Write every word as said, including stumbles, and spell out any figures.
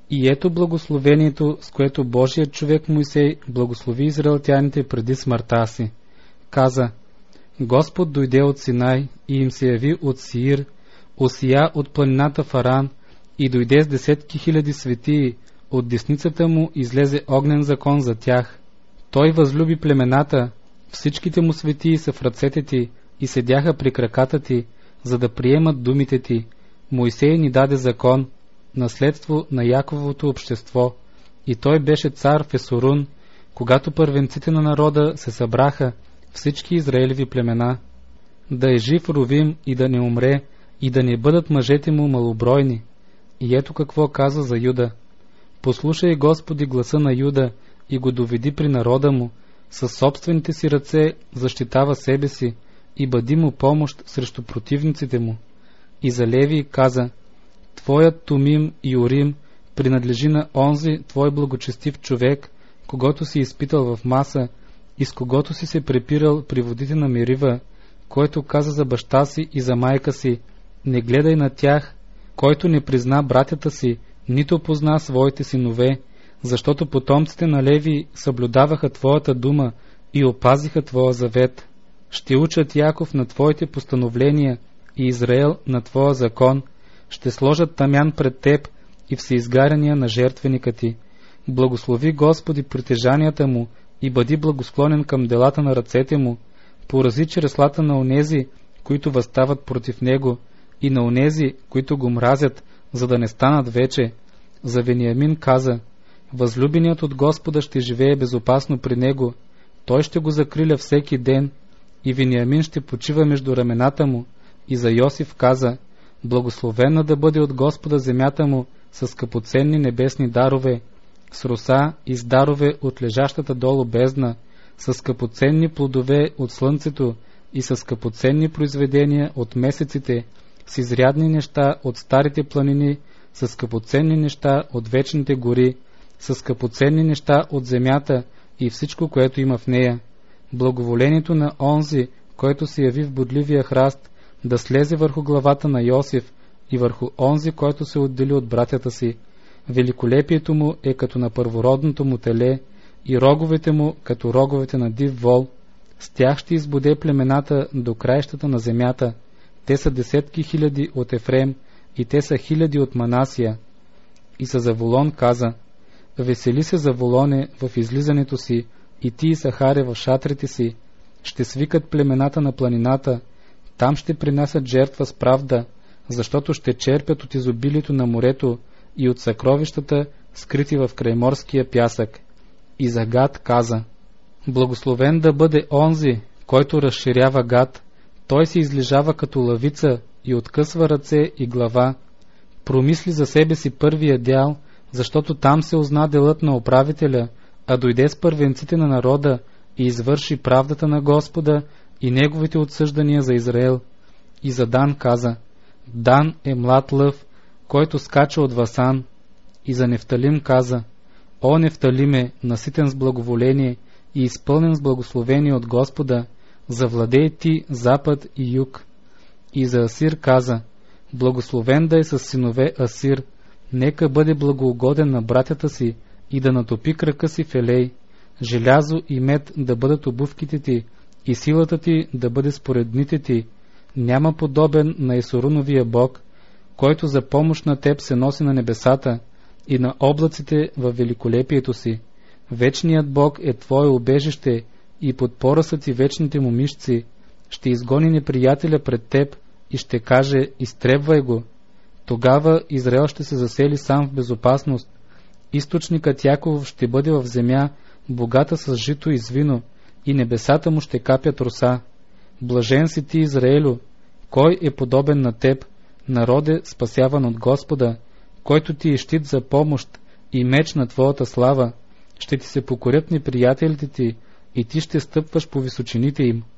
И ето благословението, с което Божият човек Мойсей благослови израелтяните преди смъртта си. Каза: Господ дойде от Синай и им се яви от Сиир, осия от планината Фаран и дойде с десетки хиляди светии, от десницата му излезе огнен закон за тях. Той възлюби племената, всичките му светии са в ръцете ти и седяха при краката ти, за да приемат думите ти. Мойсей ни даде закон, наследство на Якововото общество, и той беше цар в Есурун, когато първенците на народа се събраха, всички израелеви племена. Да е жив Ровим и да не умре, и да не бъдат мъжете му малобройни. И ето какво каза за Юда: послушай, Господи, гласа на Юда и го доведи при народа му, със собствените си ръце защитава себе си и бъди му помощ срещу противниците му. И за Леви каза: твоят Тумим и Урим принадлежи на онзи твой благочестив човек, когото си изпитал в Маса и с когото си се препирал при водите на Мерива, който каза за баща си и за майка си: не гледай на тях, който не призна братята си, нито позна своите синове, защото потомците на Леви съблюдаваха твоята дума и опазиха твоя завет. Ще учат Яков на твоите постановления и Израел на твоя закон. Ще сложат тамян пред теб и всеизгаряния на жертвеника ти. Благослови, Господи, притежанията му и бъди благосклонен към делата на ръцете му. Порази чреслата на онези, които възстават против него, и на онези, които го мразят, за да не станат вече. За Вениамин каза: възлюбеният от Господа ще живее безопасно при него, той ще го закриля всеки ден, и Вениамин ще почива между рамената му. И за Йосиф каза: благословена да бъде от Господа земята му с скъпоценни небесни дарове, с роса и с дарове от лежащата долу бездна, с скъпоценни плодове от слънцето и с скъпоценни произведения от месеците, с изрядни неща от старите планини, с скъпоценни неща от вечните гори, с скъпоценни неща от земята и всичко, което има в нея. Благоволението на онзи, който се яви в бодливия храст, да слезе върху главата на Йосиф и върху онзи, който се отдели от братята си. Великолепието му е като на първородното му теле и роговете му като роговете на див вол. С тях ще избуде племената до краищата на земята. Те са десетки хиляди от Ефрем и те са хиляди от Манасия. И за Заволон каза: весели се, Заволоне, в излизането си, и ти, Сахаре, в шатрите си. Ще свикат племената на планината, там ще принасят жертва с правда, защото ще черпят от изобилието на морето и от съкровищата, скрити в крайморския пясък. И за Гад каза: благословен да бъде онзи, който разширява Гад. Той се излежава като лъвица и откъсва ръце и глава. Промисли за себе си първия дял, защото там се узна делът на управителя, а дойде с първенците на народа и извърши правдата на Господа и неговите отсъждания за Израел. И за Дан каза: Дан е млад лъв, който скача от Васан. И за Нефталим каза: О, Нефталиме, наситен с благоволение и изпълнен с благословение от Господа, завладей ти запад и юг. И за Асир каза: благословен да е с синове Асир, нека бъде благоугоден на братята си и да натопи крака си в елей, желязо и мед да бъдат обувките ти и силата ти да бъде според дните ти. Няма подобен на Есуруновия Бог, който за помощ на теб се носи на небесата и на облаците във великолепието си. Вечният Бог е твое убежище и подпора са ти вечните му мишци. Ще изгони неприятеля пред теб и ще каже: изтребвай го. Тогава Израел ще се засели сам в безопасност. Източникът Яков ще бъде в земя, богата с жито и с вино, и небесата му ще капят роса. Блажен си ти, Израелю! Кой е подобен на теб, народе спасяван от Господа, който ти е щит за помощ и меч на твоята слава? Ще ти се покорят неприятелите ти и ти ще стъпваш по височините им.